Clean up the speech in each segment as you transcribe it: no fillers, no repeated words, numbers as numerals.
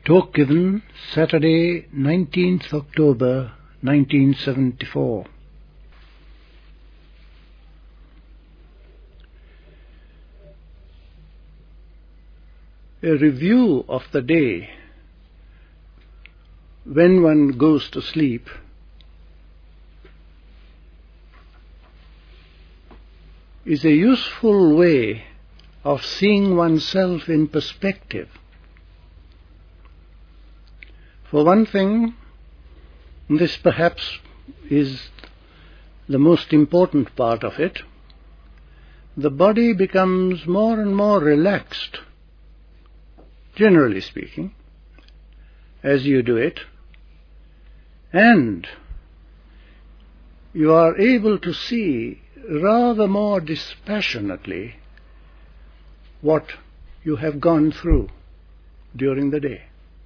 Talk given Saturday, 19th October 1974. A review of the day when one goes to sleep is a useful way of seeing oneself in perspective. For one thing, this perhaps is the most important part of it, the body becomes more and more relaxed, generally speaking, as you do it, and you are able to see rather more dispassionately what you have gone through during the day.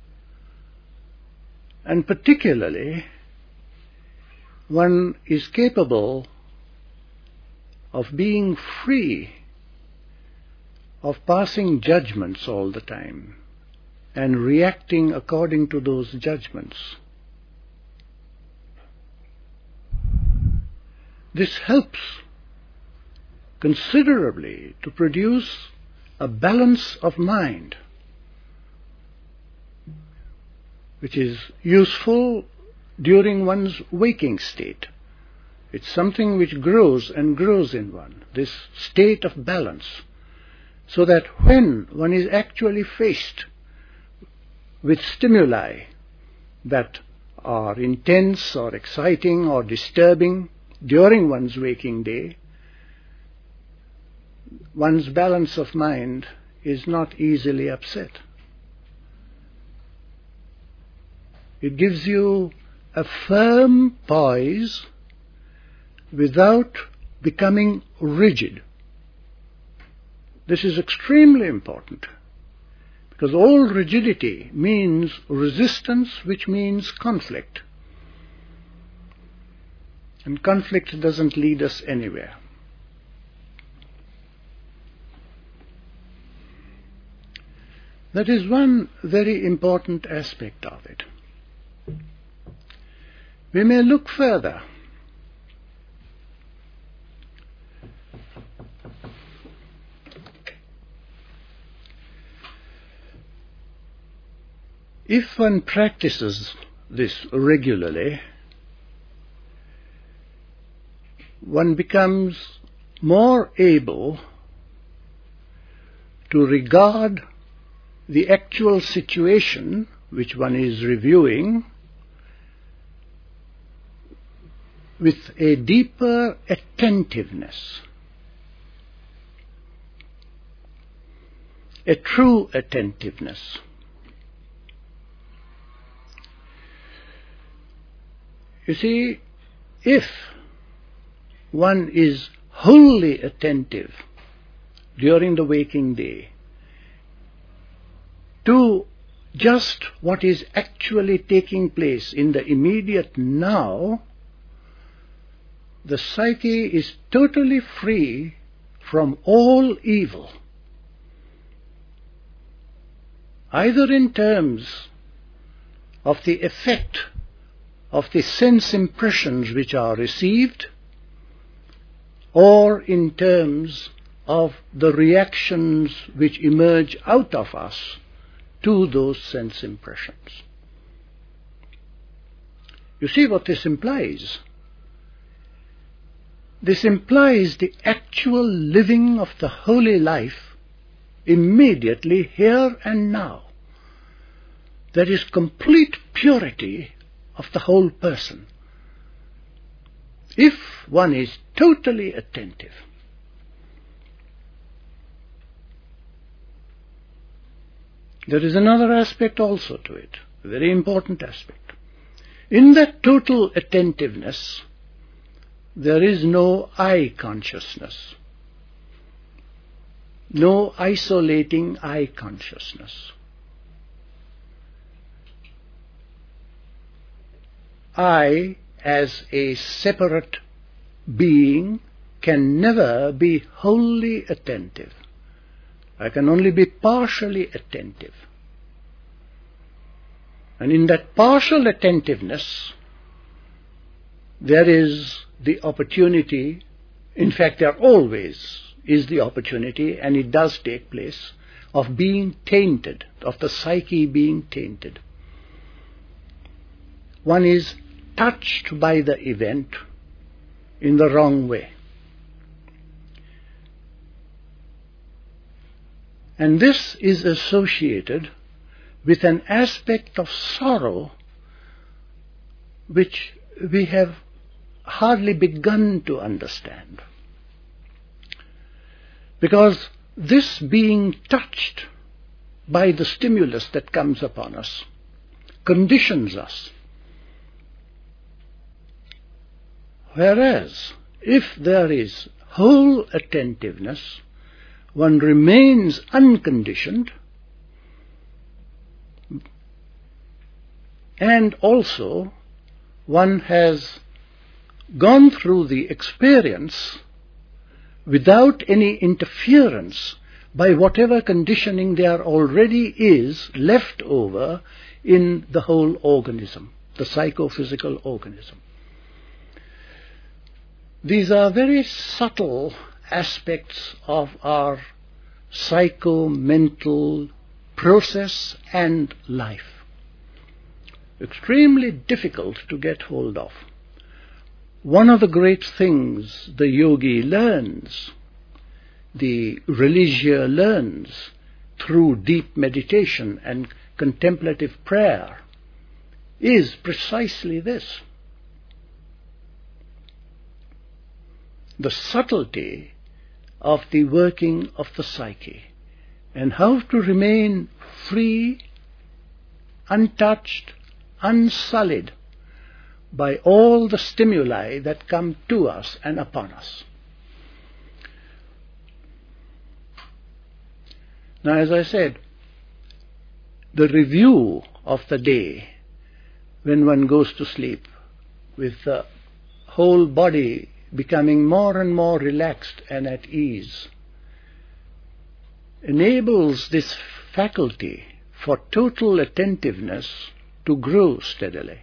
And particularly, one is capable of being free of passing judgments all the time and reacting according to those judgments. This helps considerably to produce a balance of mind, which is useful during one's waking state. It's something which grows and grows in one, this state of balance, so that when one is actually faced with stimuli that are intense or exciting or disturbing during one's waking day, one's balance of mind is not easily upset. It gives you a firm poise without becoming rigid. This is extremely important, because all rigidity means resistance, which means conflict. And conflict doesn't lead us anywhere. That is one very important aspect of it. We may look further. If one practices this regularly, one becomes more able to regard the actual situation which one is reviewing with a deeper attentiveness, a true attentiveness. You see, if one is wholly attentive during the waking day to just what is actually taking place in the immediate now, the psyche is totally free from all evil, either in terms of the effect of the sense impressions which are received, or in terms of the reactions which emerge out of us to those sense impressions. You see what this implies? This implies the actual living of the holy life immediately, here and now. There is complete purity of the whole person, if one is totally attentive. There is another aspect also to it, a very important aspect. In that total attentiveness, there is no I consciousness, no isolating I consciousness. I, as a separate being, can never be wholly attentive. I can only be partially attentive. And in that partial attentiveness, there is the opportunity, in fact there always is the opportunity, and it does take place, of being tainted, of the psyche being tainted. One is touched by the event in the wrong way. And this is associated with an aspect of sorrow which we have hardly begun to understand. Because this being touched by the stimulus that comes upon us conditions us. Whereas, if there is whole attentiveness, one remains unconditioned, and also one has gone through the experience without any interference by whatever conditioning there already is left over in the whole organism, the psychophysical organism. These are very subtle aspects of our psycho-mental process and life. Extremely difficult to get hold of. One of the great things the yogi learns, the religio learns through deep meditation and contemplative prayer, is precisely this. The subtlety of the working of the psyche, and how to remain free, untouched, unsullied by all the stimuli that come to us and upon us. Now, as I said, the review of the day when one goes to sleep, with the whole body becoming more and more relaxed and at ease, enables this faculty for total attentiveness to grow steadily.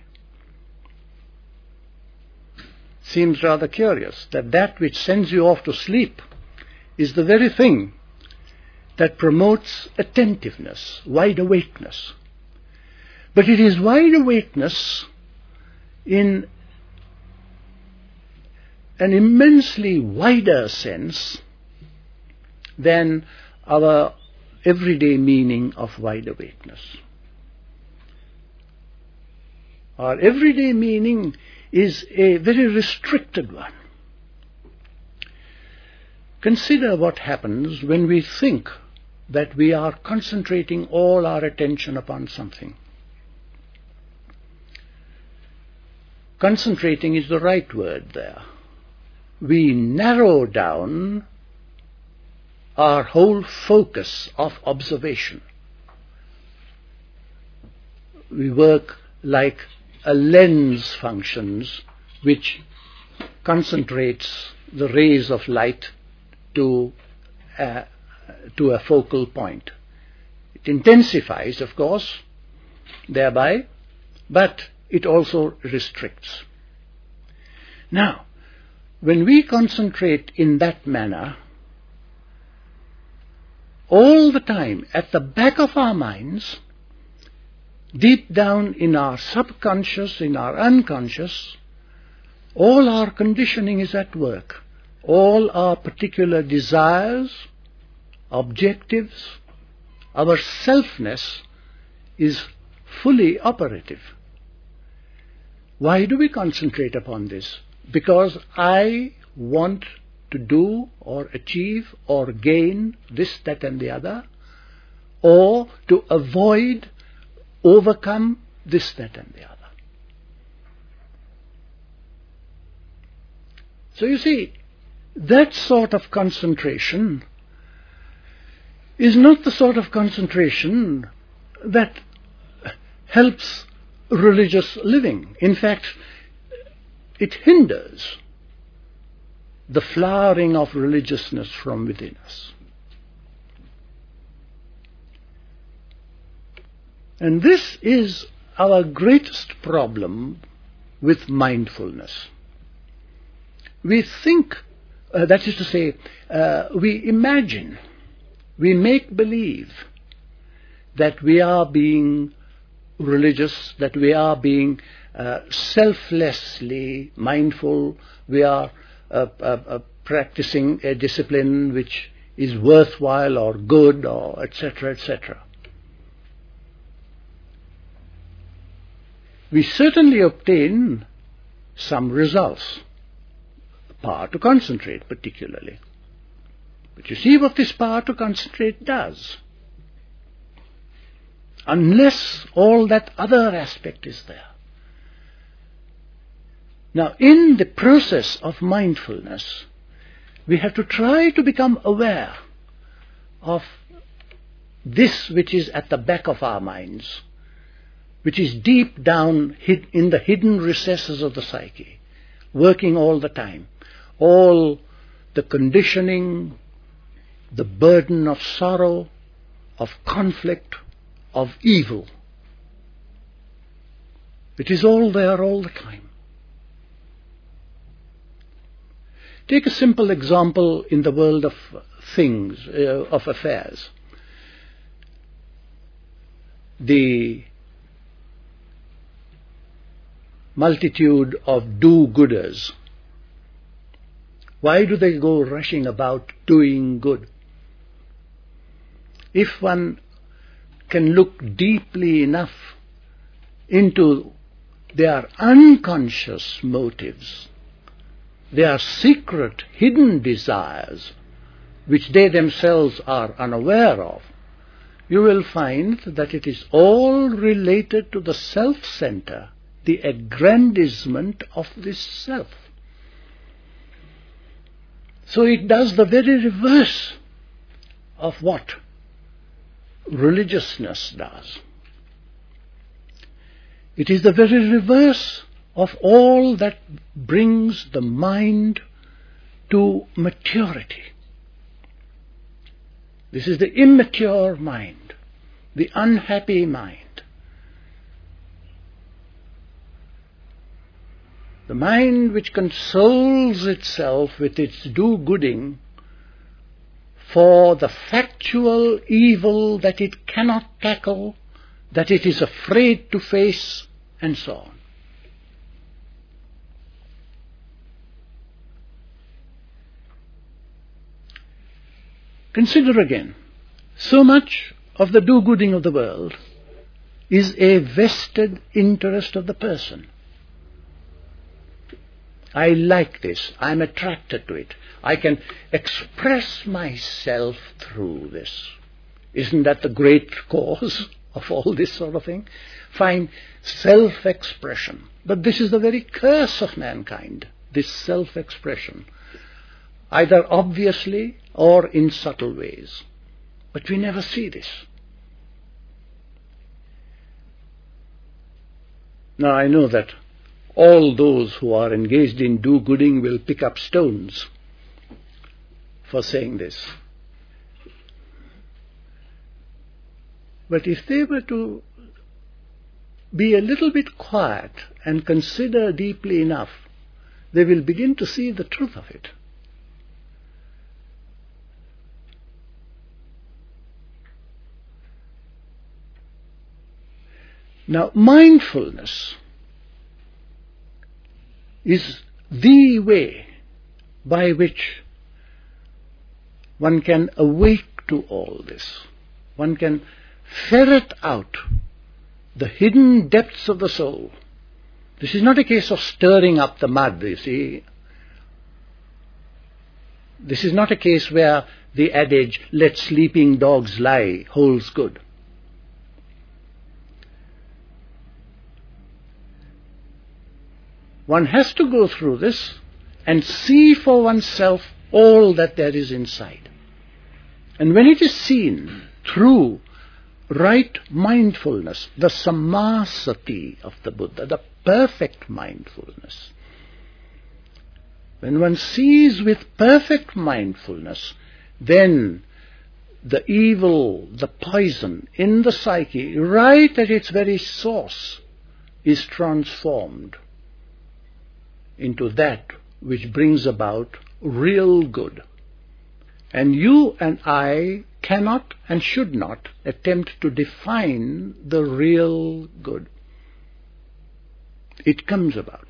Seems rather curious that that which sends you off to sleep is the very thing that promotes attentiveness, wide awakeness. But it is wide awakeness in an immensely wider sense than our everyday meaning of wide awakeness. Our everyday meaning is a very restricted one. Consider what happens when we think that we are concentrating all our attention upon something. Concentrating is the right word there. We narrow down our whole focus of observation. We work like a lens functions which concentrates the rays of light to a focal point. It intensifies, of course, thereby, but it also restricts. Now, when we concentrate in that manner, all the time at the back of our minds, deep down in our subconscious, in our unconscious, all our conditioning is at work. All our particular desires, objectives, our selfness is fully operative. Why do we concentrate upon this? Because I want to do or achieve or gain this, that and the other, or to avoid, overcome this, that and the other. So you see, that sort of concentration is not the sort of concentration that helps religious living. In fact, it hinders the flowering of religiousness from within us. And this is our greatest problem with mindfulness. We think, that is to say, we imagine, we make believe that we are being religious, that we are being selflessly mindful, we are practicing a discipline which is worthwhile or good, or etc., etc. We certainly obtain some results, power to concentrate particularly. But you see what this power to concentrate does. Unless all that other aspect is there. Now, in the process of mindfulness, we have to try to become aware of this which is at the back of our minds, which is deep down in the hidden recesses of the psyche, working all the time. All the conditioning, the burden of sorrow, of conflict, of evil. It is all there all the time. Take a simple example in the world of things, of affairs. The multitude of do-gooders. Why do they go rushing about doing good? If one can look deeply enough into their unconscious motives, their secret hidden desires, which they themselves are unaware of, you will find that it is all related to the self-center, the aggrandizement of this self. So it does the very reverse of what religiousness does. It is the very reverse of all that brings the mind to maturity. This is the immature mind, the unhappy mind. The mind which consoles itself with its do-gooding for the factual evil that it cannot tackle, that it is afraid to face, and so on. Consider again, so much of the do-gooding of the world is a vested interest of the person. I like this, I'm attracted to it, I can express myself through this. Isn't that the great cause of all this sort of thing? Fine self-expression. But this is the very curse of mankind, this self-expression, either obviously or in subtle ways. But we never see this. Now I know that all those who are engaged in do-gooding will pick up stones for saying this. But if they were to be a little bit quiet and consider deeply enough, they will begin to see the truth of it. Now, mindfulness is the way by which one can awake to all this. One can ferret out the hidden depths of the soul. This is not a case of stirring up the mud, you see. This is not a case where the adage, let sleeping dogs lie, holds good. One has to go through this and see for oneself all that there is inside. And when it is seen through right mindfulness, the samasati of the Buddha, the perfect mindfulness, when one sees with perfect mindfulness, then the evil, the poison in the psyche, right at its very source, is transformed into that which brings about real good. And you and I cannot and should not attempt to define the real good. It comes about.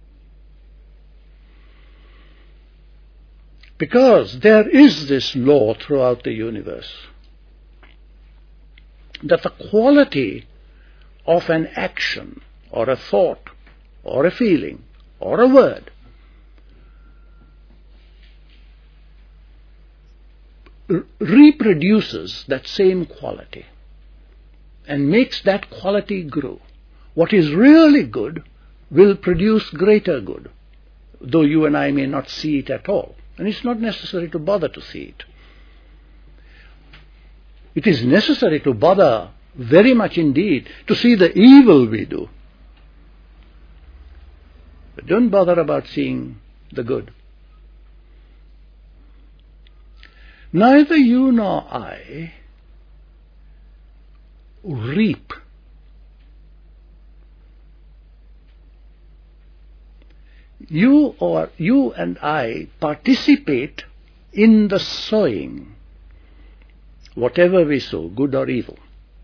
Because there is this law throughout the universe that the quality of an action or a thought or a feeling or a word reproduces that same quality and makes that quality grow. What is really good will produce greater good, though you and I may not see it at all. And it's not necessary to bother to see it. It is necessary to bother very much indeed to see the evil we do. But don't bother about seeing the good. Neither you nor I reap. You and I participate in the sowing, whatever we sow, good or evil.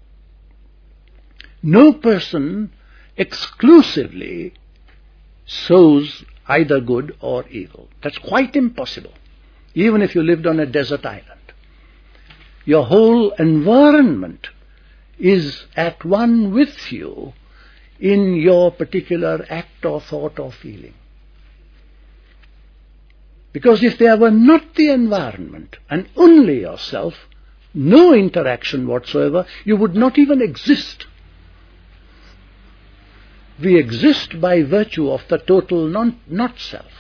No person exclusively sows either good or evil. That's quite impossible, even if you lived on a desert island. Your whole environment is at one with you in your particular act or thought or feeling. Because if there were not the environment and only yourself, no interaction whatsoever, you would not even exist. We exist by virtue of the total not-self.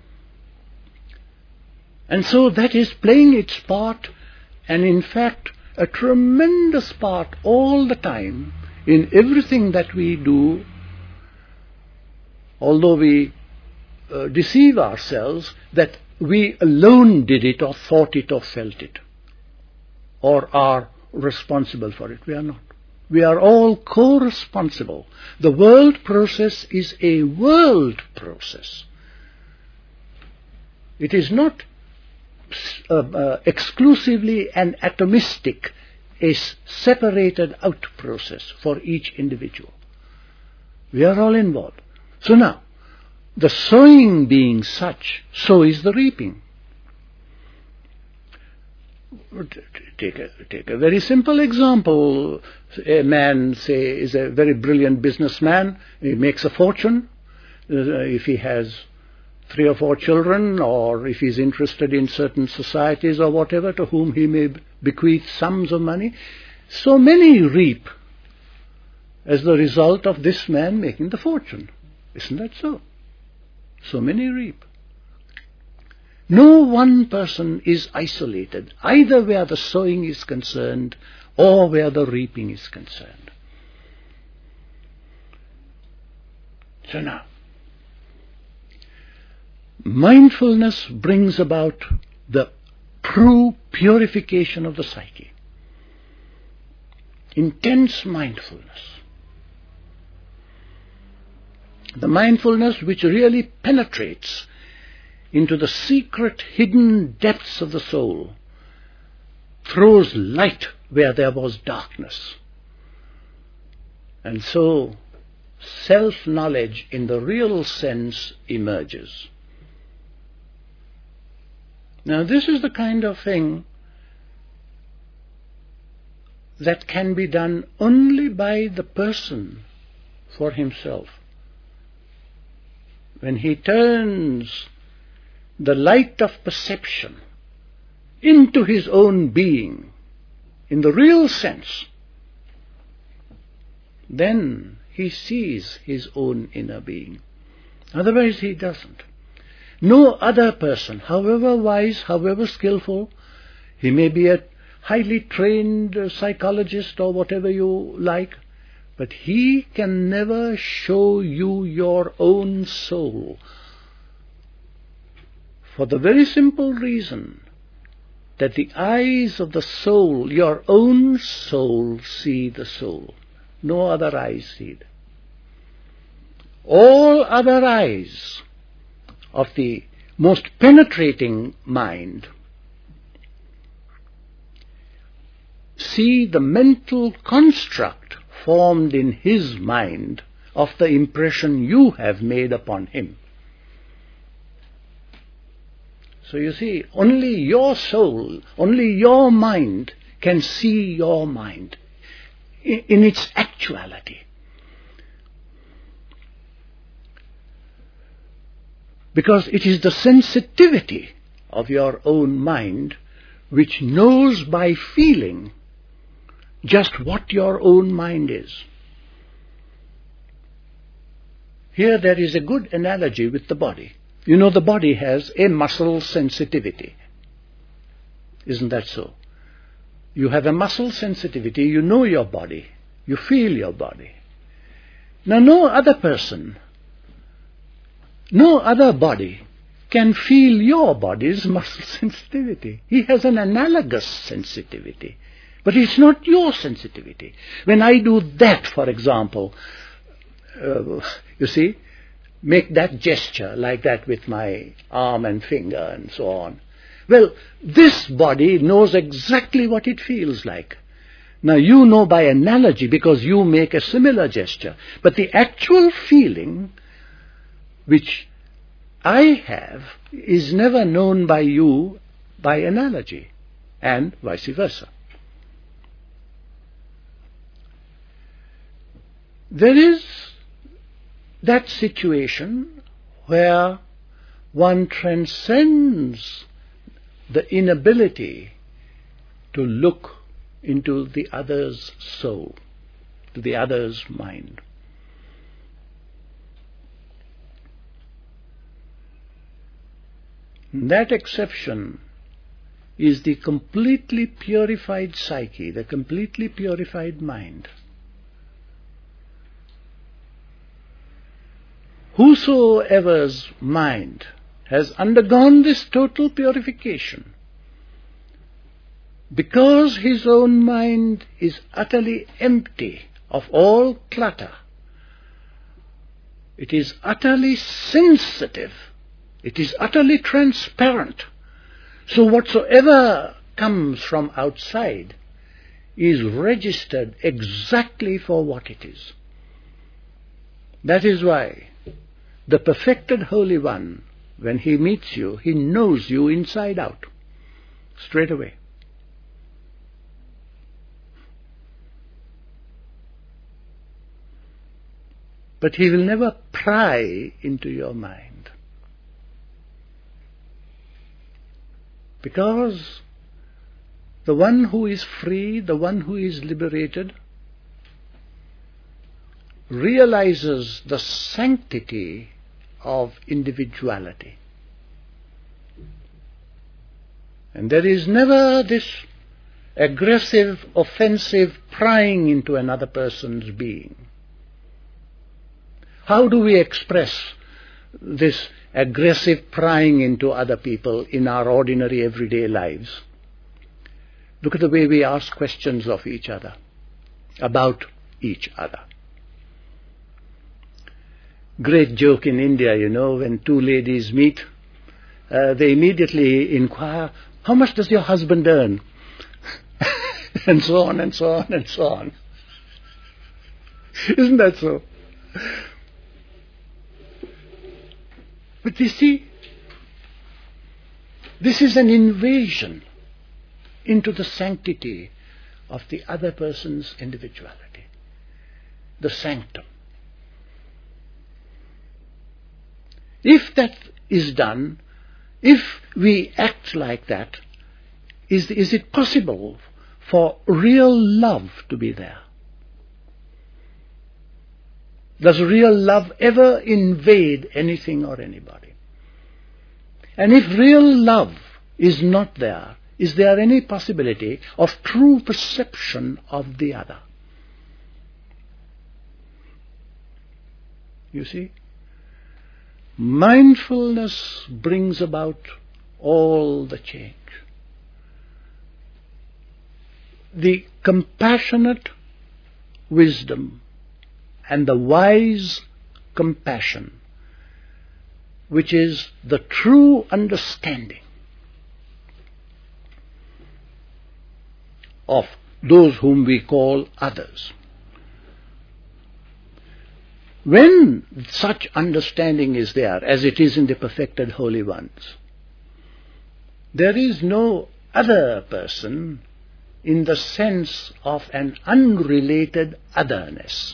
And so that is playing its part, and in fact a tremendous part all the time in everything that we do, although we deceive ourselves that we alone did it or thought it or felt it or are responsible for it. We are not. We are all co-responsible. The world process is a world process. It is not exclusively an atomistic, a separated out process for each individual. We are all involved. So now, the sowing being such, so is the reaping. Take a very simple example. A man, say, is a very brilliant businessman. He makes a fortune. If he has 3 or 4 children, or if he's interested in certain societies or whatever, to whom he may bequeath sums of money, so many reap as the result of this man making the fortune. Isn't that so? So many reap. No one person is isolated, either where the sowing is concerned or where the reaping is concerned. So now, mindfulness brings about the true purification of the psyche. Intense mindfulness. The mindfulness which really penetrates into the secret hidden depths of the soul, throws light where there was darkness. And so self-knowledge in the real sense emerges. Now this is the kind of thing that can be done only by the person for himself. When he turns the light of perception into his own being, in the real sense, then he sees his own inner being. Otherwise he doesn't. No other person, however wise, however skillful, he may be a highly trained psychologist or whatever you like, but he can never show you your own soul, for the very simple reason that the eyes of the soul, your own soul, see the soul. No other eyes see it. all other eyes of the most penetrating mind see the mental construct formed in his mind of the impression you have made upon him. So you see, only your soul, only your mind can see your mind in its actuality. Because it is the sensitivity of your own mind which knows by feeling just what your own mind is. Here there is a good analogy with the body. You know, the body has a muscle sensitivity. Isn't that so? You have a muscle sensitivity, you know your body, you feel your body. Now no other person, no other body can feel your body's muscle sensitivity. He has an analogous sensitivity, but it's not your sensitivity. When I do that, for example, you see, make that gesture like that with my arm and finger and so on. Well, this body knows exactly what it feels like. Now you know by analogy because you make a similar gesture, but the actual feeling which I have is never known by you by analogy, and vice versa. There is that situation where one transcends the inability to look into the other's soul, to the other's mind. That exception is the completely purified psyche, the completely purified mind. Whosoever's mind has undergone this total purification, because his own mind is utterly empty of all clutter, it is utterly sensitive, it is utterly transparent. So whatsoever comes from outside is registered exactly for what it is. That is why the perfected Holy One, when he meets you, he knows you inside out, straight away. But he will never pry into your mind. Because the one who is free, the one who is liberated, realizes the sanctity of individuality. And there is never this aggressive, offensive prying into another person's being. How do we express this aggressive prying into other people in our ordinary everyday lives? Look at the way we ask questions of each other, about each other. Great joke in India, you know, when two ladies meet, they immediately inquire, how much does your husband earn? And so on and so on and so on. Isn't that so? But you see, this is an invasion into the sanctity of the other person's individuality, the sanctum. If that is done, if we act like that, is it possible for real love to be there? Does real love ever invade anything or anybody? And if real love is not there, is there any possibility of true perception of the other? You see? Mindfulness brings about all the change. The compassionate wisdom and the wise compassion, which is the true understanding of those whom we call others. When such understanding is there, as it is in the perfected holy ones, there is no other person in the sense of an unrelated otherness.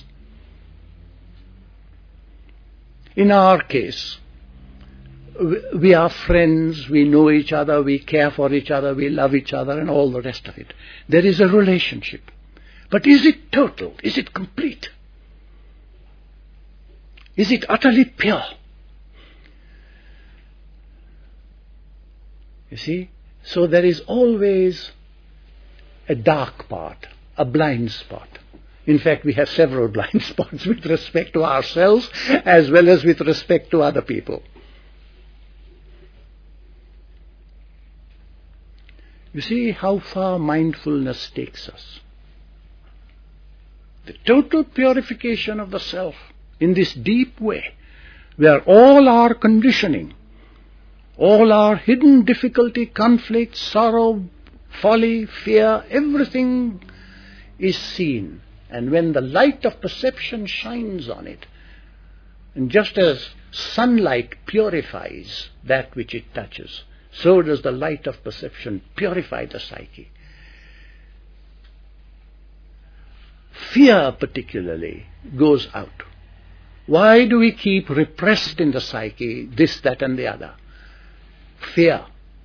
In our case, we are friends, we know each other, we care for each other, we love each other, and all the rest of it. There is a relationship. But is it total? Is it complete? Is it utterly pure? You see? So there is always a dark part, a blind spot. In fact, we have several blind spots with respect to ourselves as well as with respect to other people. You see how far mindfulness takes us. The total purification of the self in this deep way, where all our conditioning, all our hidden difficulty, conflict, sorrow, folly, fear, everything is seen. And when the light of perception shines on it, and just as sunlight purifies that which it touches, so does the light of perception purify the psyche. Fear particularly goes out. Why do we keep repressed in the psyche this, that and the other? Fear.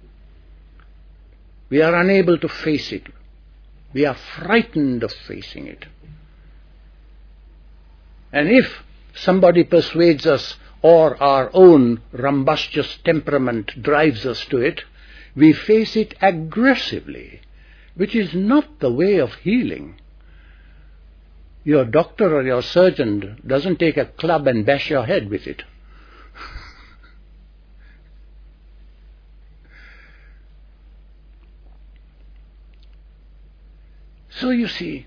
We are unable to face it. We are frightened of facing it. And if somebody persuades us, or our own rumbustious temperament drives us to it, we face it aggressively, which is not the way of healing. Your doctor or your surgeon doesn't take a club and bash your head with it. So you see,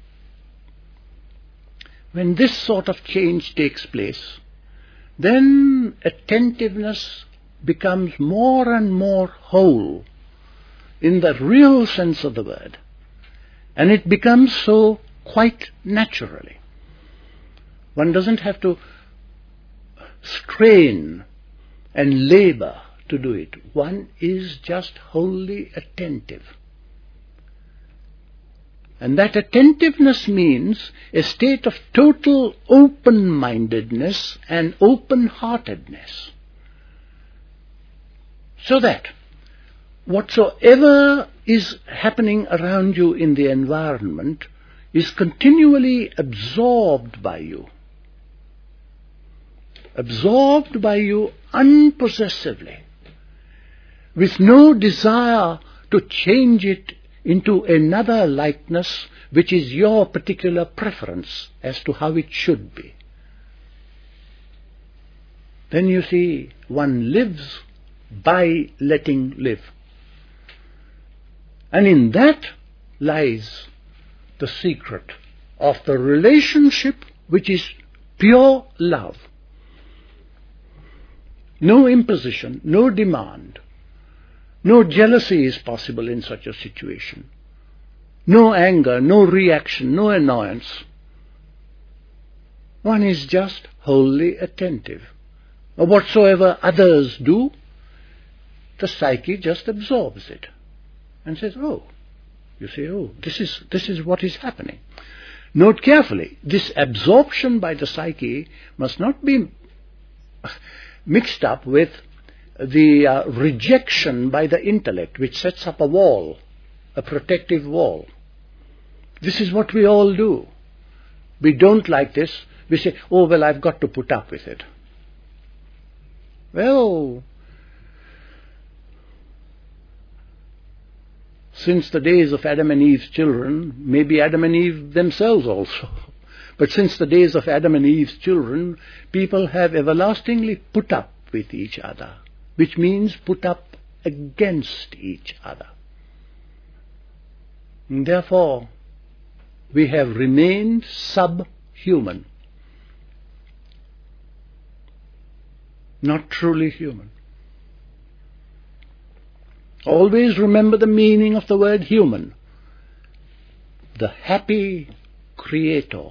when this sort of change takes place, then attentiveness becomes more and more whole in the real sense of the word. And it becomes so quite naturally. One doesn't have to strain and labor to do it. One is just wholly attentive. And that attentiveness means a state of total open-mindedness and open-heartedness. So that whatsoever is happening around you in the environment is continually absorbed by you. Absorbed by you unpossessively, with no desire to change it into another likeness which is your particular preference as to how it should be. Then you see, one lives by letting live. And in that lies the secret of the relationship which is pure love. No imposition, no demand. No jealousy is possible in such a situation. No anger, no reaction, no annoyance. One is just wholly attentive. Whatsoever others do, the psyche just absorbs it and says, oh, you say, oh, this is what is happening. Note carefully, this absorption by the psyche must not be mixed up with the rejection by the intellect, which sets up a wall, a protective wall. This is what we all do. We don't like this. We say, oh, well, I've got to put up with it. Well, since the days of Adam and Eve's children, maybe Adam and Eve themselves also, but since the days of Adam and Eve's children, people have everlastingly put up with each other, which means put up against each other. And therefore, we have remained subhuman. not truly human. Always remember the meaning of the word human. The happy creator,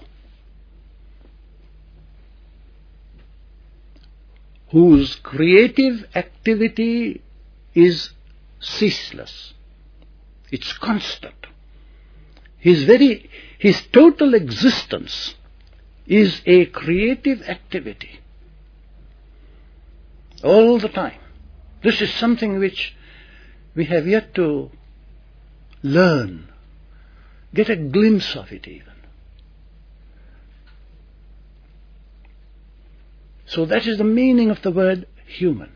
whose creative activity is ceaseless. It's constant. His total existence is a creative activity. All the time. This is something which we have yet to learn, get a glimpse of it even. So that is the meaning of the word human.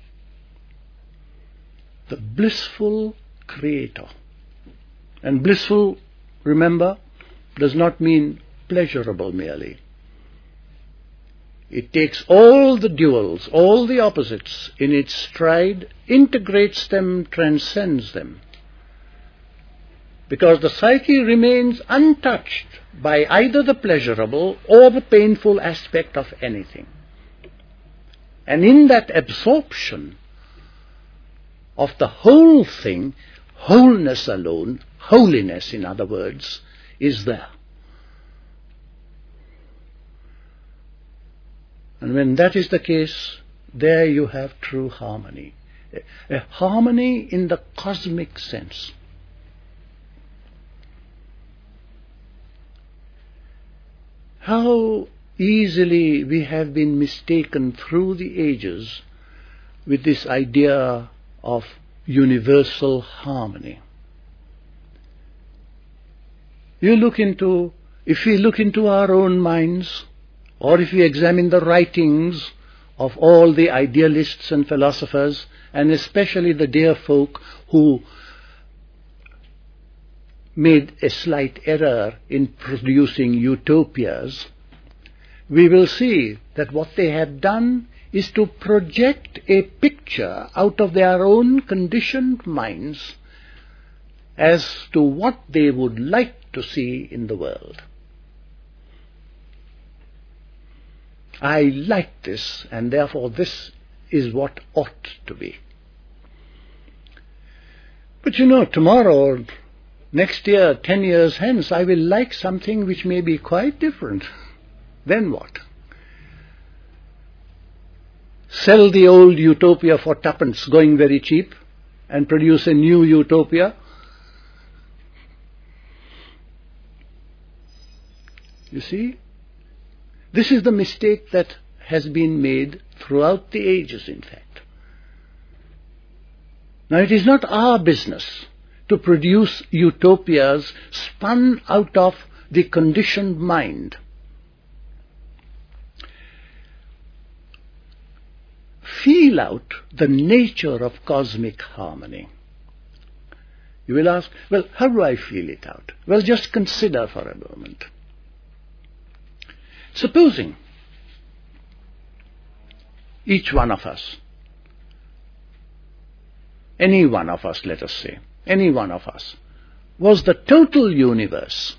The blissful creator. And blissful, remember, does not mean pleasurable merely. It takes all the duals, all the opposites in its stride, integrates them, transcends them. Because the psyche remains untouched by either the pleasurable or the painful aspect of anything. And in that absorption of the whole thing, wholeness alone, holiness in other words, is there. And when that is the case, there you have true harmony. A harmony in the cosmic sense. How easily we have been mistaken through the ages with this idea of universal harmony. If we look into our own minds, or if we examine the writings of all the idealists and philosophers, and especially the dear folk who made a slight error in producing utopias, we will see that what they have done is to project a picture out of their own conditioned minds as to what they would like to see in the world. I like this, and therefore this is what ought to be. But tomorrow or next year, 10 years hence, I will like something which may be quite different. Then what? Sell the old utopia for tuppence, going very cheap, and produce a new utopia? You see? This is the mistake that has been made throughout the ages, in fact. Now, it is not our business to produce utopias spun out of the conditioned mind. Feel out the nature of cosmic harmony. You will ask, well, how do I feel it out? Well, just consider for a moment. Supposing each one of us, any one of us, let us say, any one of us, was the total universe,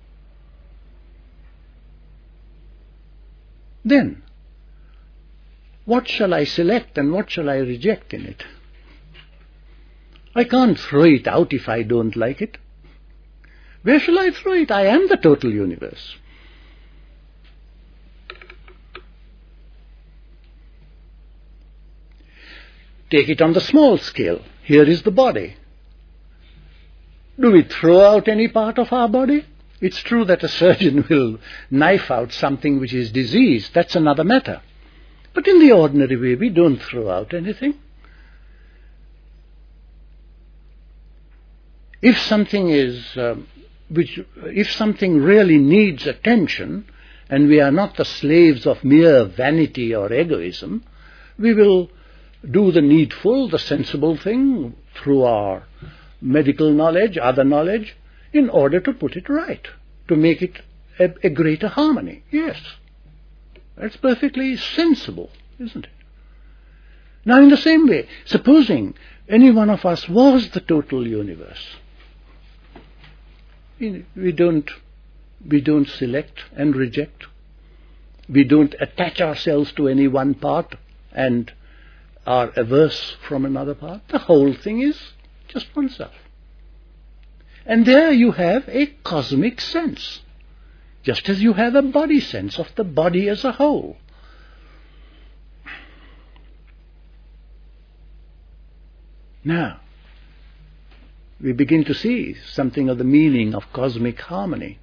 then what shall I select and what shall I reject in it? I can't throw it out if I don't like it. Where shall I throw it? I am the total universe. Take it on the small scale. Here is the body. Do we throw out any part of our body? It's true that a surgeon will knife out something which is diseased. That's another matter. But in the ordinary way, we don't throw out anything. If something really needs attention, and we are not the slaves of mere vanity or egoism, we will do the needful, the sensible thing through our medical knowledge, other knowledge, in order to put it right, to make it a greater harmony. Yes, that's perfectly sensible, isn't it? Now, in the same way, supposing any one of us was the total universe, we don't select and reject. We don't attach ourselves to any one part and are averse from another part. The whole thing is just oneself. And there you have a cosmic sense, just as you have a body sense of the body as a whole. Now, we begin to see something of the meaning of cosmic harmony.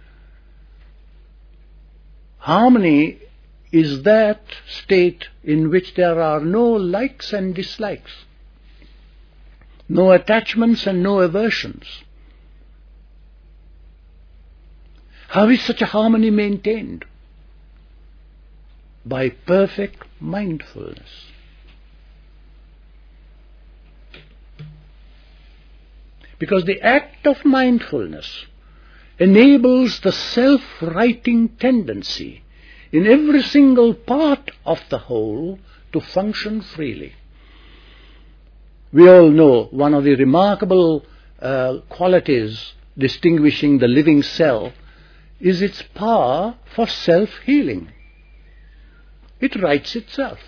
Harmony is that state in which there are no likes and dislikes, no attachments and no aversions. How is such a harmony maintained? By perfect mindfulness. Because the act of mindfulness enables the self-righting tendency in every single part of the whole to function freely. We all know one of the remarkable qualities distinguishing the living cell is its power for self-healing. It rights itself.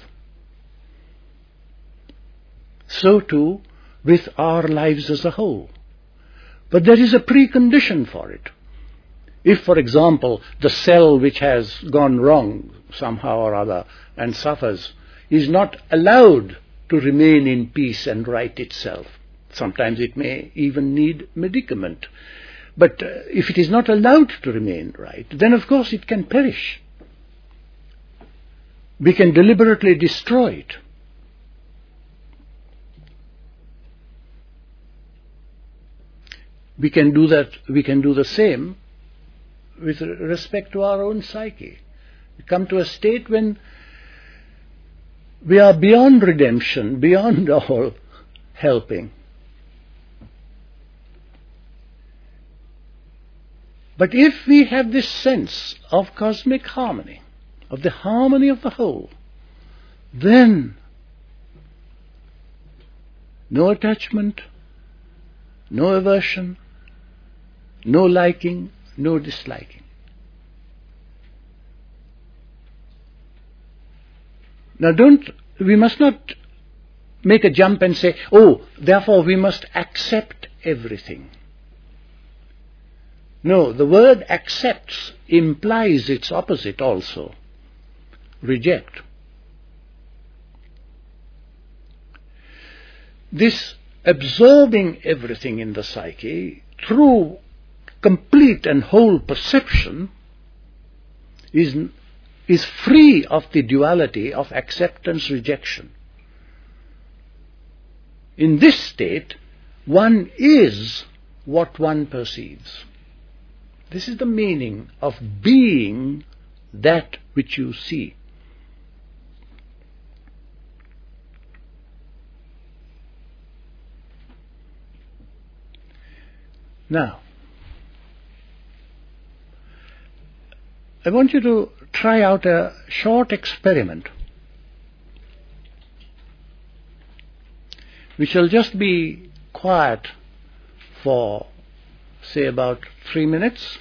So too with our lives as a whole. But there is a precondition for it. If, for example, the cell which has gone wrong somehow or other and suffers is not allowed to remain in peace and right itself, sometimes it may even need medicament. But if it is not allowed to remain right, then of course it can perish. We can deliberately destroy it. We can do that. We can do the same with respect to our own psyche. We come to a state when we are beyond redemption, beyond all helping. But if we have this sense of cosmic harmony, of the harmony of the whole, then no attachment, no aversion, no liking, no disliking. Now we must not make a jump and say, oh, therefore we must accept everything. No, the word accepts implies its opposite also, reject. This absorbing everything in the psyche through complete and whole perception is free of the duality of acceptance-rejection. In this state, one is what one perceives. This is the meaning of being that which you see. Now, I want you to try out a short experiment. We shall just be quiet for, say, about 3 minutes.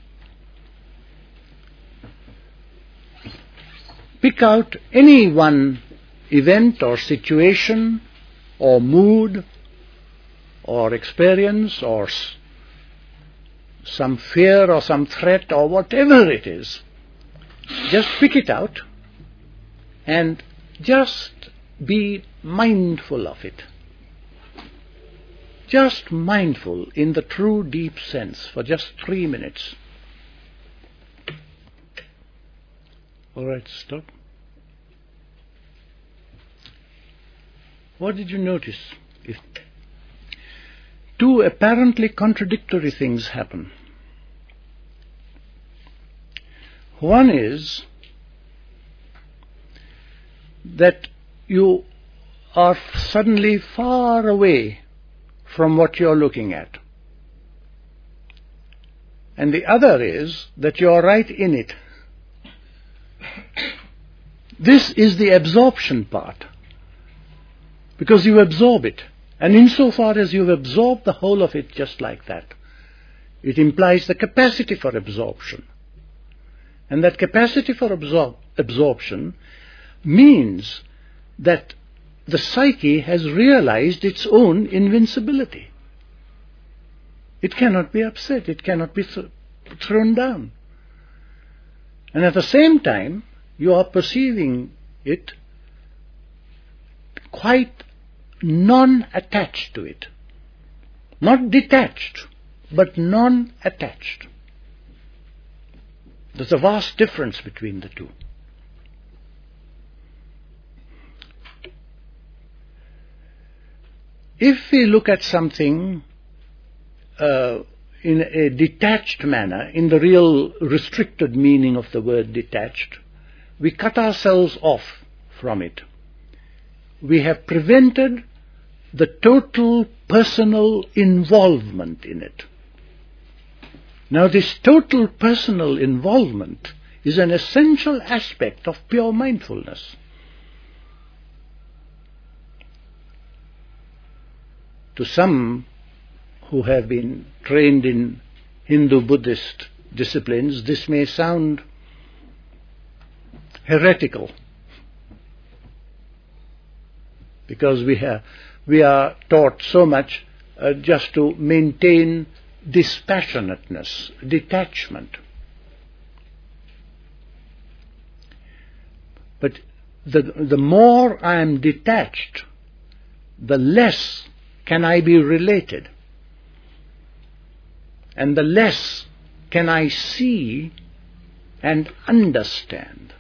Pick out any one event or situation or mood or experience or some fear or some threat or whatever it is. Just pick it out and just be mindful of it. Just mindful in the true deep sense for just 3 minutes. All right, stop. What did you notice? If two apparently contradictory things happen. One is that you are suddenly far away from what you are looking at. And the other is that you are right in it. This is the absorption part, because you absorb it. And insofar as you have absorbed the whole of it just like that, it implies the capacity for absorption. And that capacity for absorption means that the psyche has realized its own invincibility. It cannot be upset, it cannot be thrown down. And at the same time, you are perceiving it quite non-attached to it. Not detached, but non-attached. There's a vast difference between the two. If we look at something in a detached manner, in the real restricted meaning of the word detached, we cut ourselves off from it. We have prevented the total personal involvement in it. Now, this total personal involvement is an essential aspect of pure mindfulness. To some who have been trained in Hindu-Buddhist disciplines, this may sound heretical, because we are taught so much just to maintain dispassionateness, detachment. But the more I am detached, the less can I be related, and the less can I see and understand.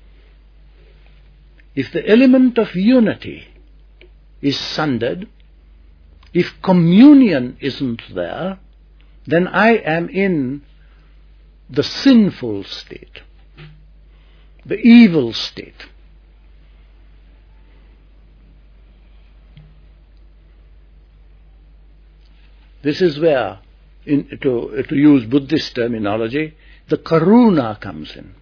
If the element of unity is sundered, if communion isn't there, then I am in the sinful state, the evil state. This is where, to use Buddhist terminology, the karuna comes in.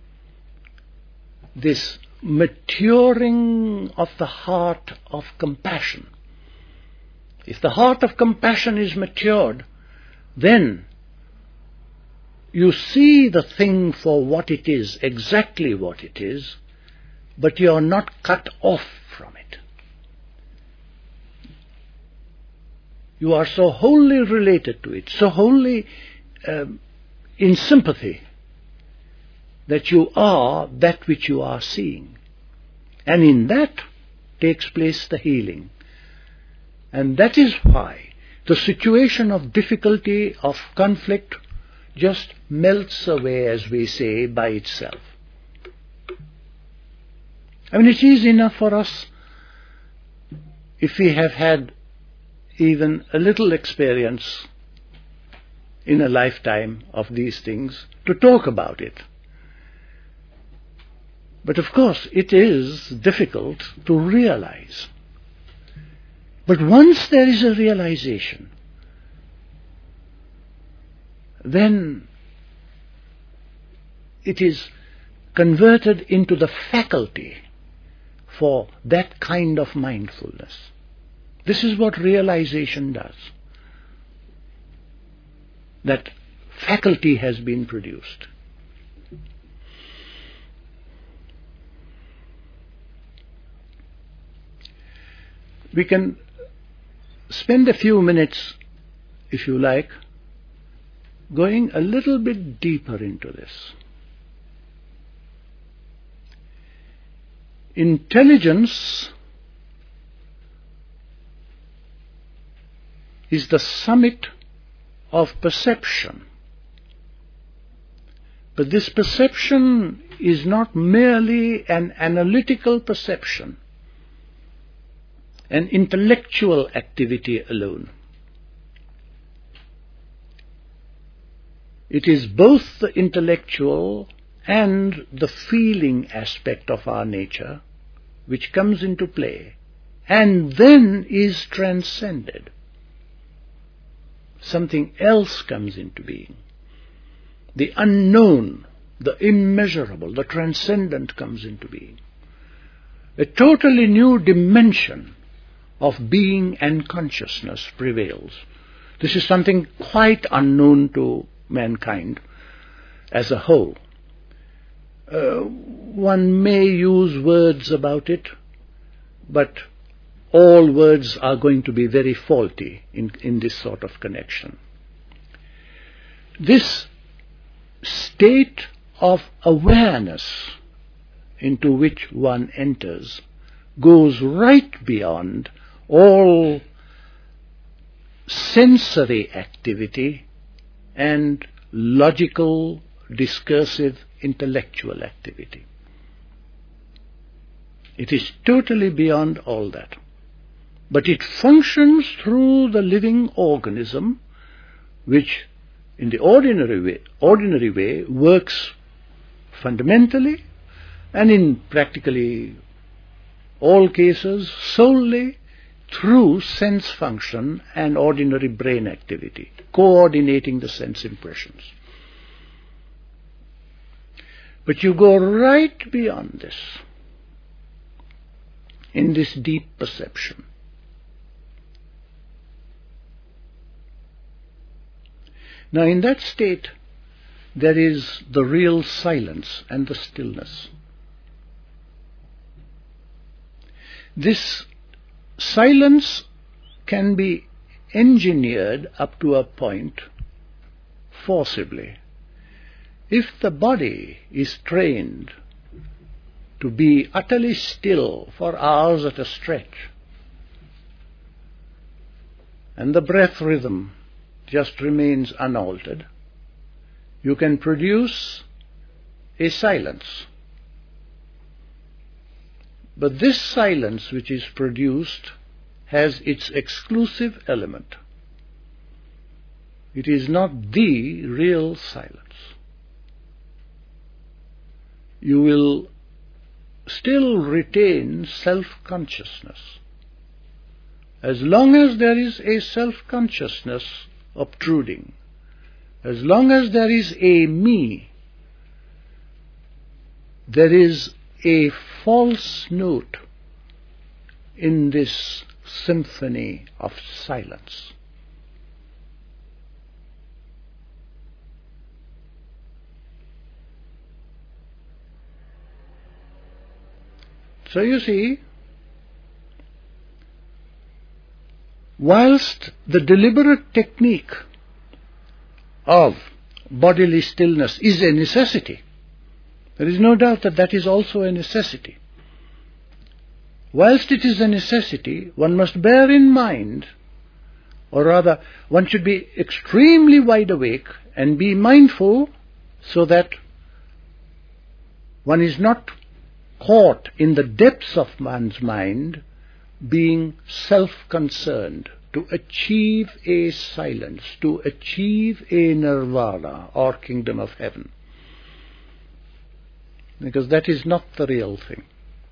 This maturing of the heart of compassion. If the heart of compassion is matured, then you see the thing for what it is, exactly what it is, but you are not cut off from it. You are so wholly related to it, so wholly in sympathy, that you are that which you are seeing. And in that takes place the healing. And that is why the situation of difficulty, of conflict, just melts away, as we say, by itself. I mean, it is enough for us, if we have had even a little experience in a lifetime of these things, to talk about it. But of course, it is difficult to realize. But once there is a realization, then it is converted into the faculty for that kind of mindfulness. This is what realization does. That faculty has been produced. We can spend a few minutes, if you like, going a little bit deeper into this. Intelligence is the summit of perception. But this perception is not merely an analytical perception, an intellectual activity alone. It is both the intellectual and the feeling aspect of our nature which comes into play and then is transcended. Something else comes into being. The unknown, the immeasurable, the transcendent comes into being. A totally new dimension of being and consciousness prevails. This is something quite unknown to mankind as a whole. One may use words about it, but all words are going to be very faulty in this sort of connection. This state of awareness into which one enters goes right beyond all sensory activity and logical, discursive, intellectual activity. It is totally beyond all that. But it functions through the living organism, which in the ordinary way works fundamentally and in practically all cases solely through sense function and ordinary brain activity, coordinating the sense impressions. But you go right beyond this, in this deep perception. Now in that state, there is the real silence and the stillness. This silence can be engineered up to a point forcibly. If the body is trained to be utterly still for hours at a stretch, and the breath rhythm just remains unaltered, you can produce a silence. But this silence which is produced has its exclusive element. It is not the real silence. You will still retain self-consciousness. As long as there is a self-consciousness obtruding, as long as there is a me, there is a false note in this symphony of silence. So you see, whilst the deliberate technique of bodily stillness is a necessity, there is no doubt that that is also a necessity. Whilst it is a necessity, one must bear in mind, or rather, one should be extremely wide awake and be mindful so that one is not caught in the depths of one's mind being self-concerned to achieve a silence, to achieve a nirvana or kingdom of heaven. Because that is not the real thing.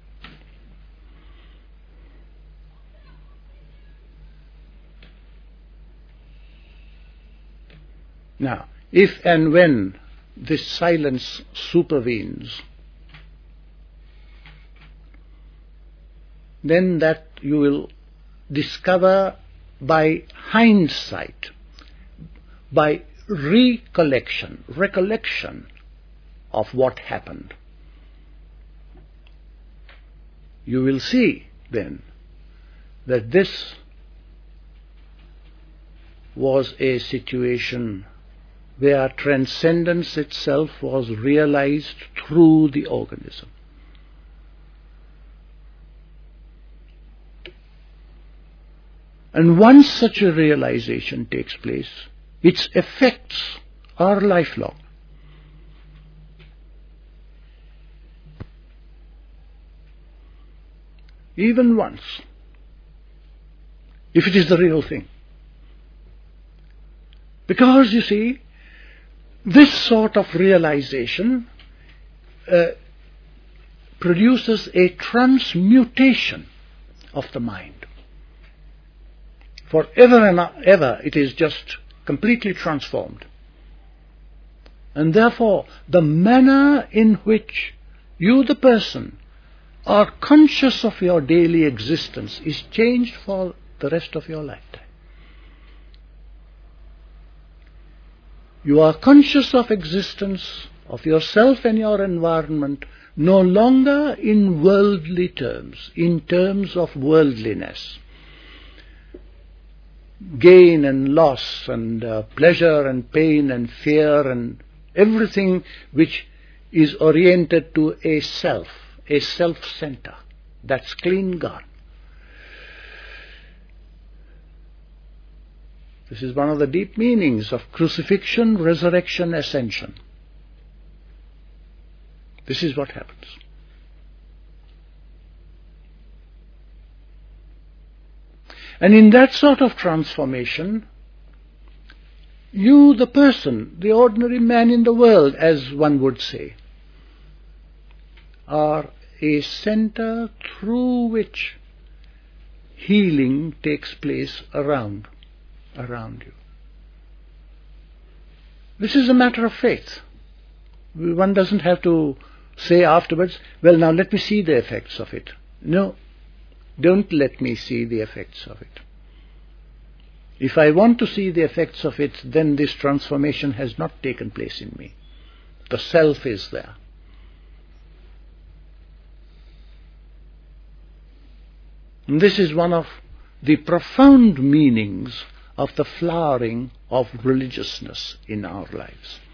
Now, if and when this silence supervenes, then that you will discover by hindsight, by recollection of what happened. You will see then that this was a situation where transcendence itself was realized through the organism. And once such a realization takes place, its effects are lifelong. Even once, if it is the real thing. Because, you see, this sort of realization produces a transmutation of the mind. Forever and ever it is just completely transformed. And therefore, the manner in which you, the person, are conscious of your daily existence is changed for the rest of your lifetime. You are conscious of existence of yourself and your environment, no longer in worldly terms, in terms of worldliness. Gain and loss and pleasure and pain and fear and everything which is oriented to a self-center. That's clean gone. This is one of the deep meanings of crucifixion, resurrection, ascension. This is what happens. And in that sort of transformation, you, the person, the ordinary man in the world, as one would say, are a center through which healing takes place around you. This is a matter of faith. One doesn't have to say afterwards, well, now let me see the effects of it. No, don't let me see the effects of it. If I want to see the effects of it, then this transformation has not taken place in me. The self is there. And this is one of the profound meanings of the flowering of religiousness in our lives.